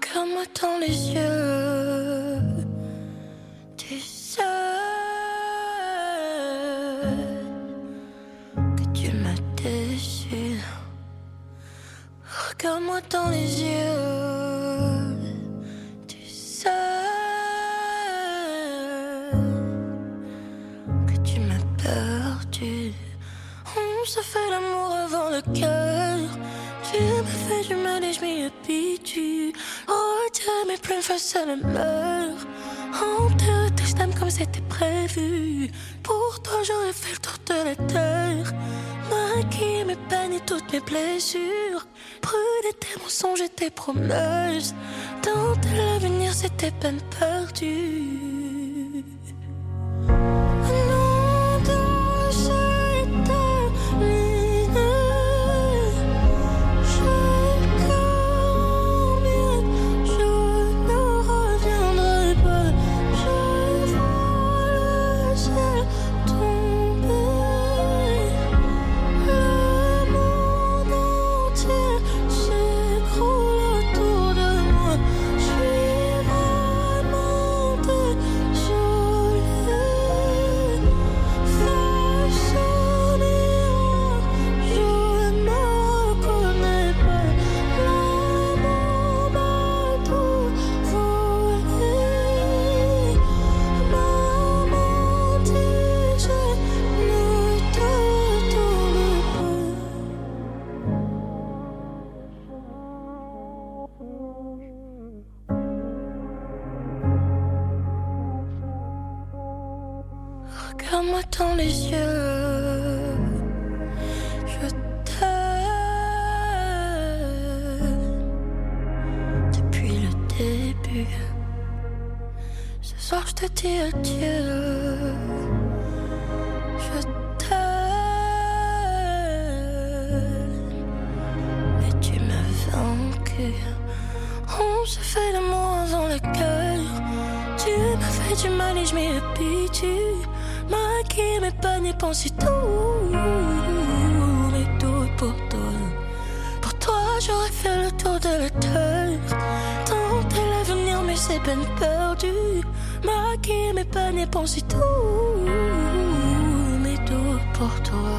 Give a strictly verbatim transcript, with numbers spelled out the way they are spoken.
Regarde-moi dans les yeux. Tu sais que tu m'as déçu. Regarde-moi dans les yeux. Tu sais que tu m'as perdu. On se fait l'amour avant le cœur. Tu m'as fait du mal et je m'y habitue. Oh Dieu, mes pleines faces à la meurt. Enterre tes âmes comme c'était prévu. Pour toi j'aurais fait le tour de la terre. Maquiller mes peines et toutes mes blessures. Brûler tes mensonges et tes promesses. Tenter l'avenir c'était peine perdue. Regarde-moi dans les yeux. Je t'aime depuis le début. Ce soir je te dis adieu. Je t'aime, mais tu m'as vaincu. On se fait l'amour avant le cœur. Tu m'as fait du mal et je m'y habitue. Maquiller mes peines et penser tout. Mais tout pour toi. Pour toi j'aurais fait le tour de la terre. Tenter l'avenir mais c'est peine perdue. Maquiller mes peines et penser tout. Mais tout pour toi.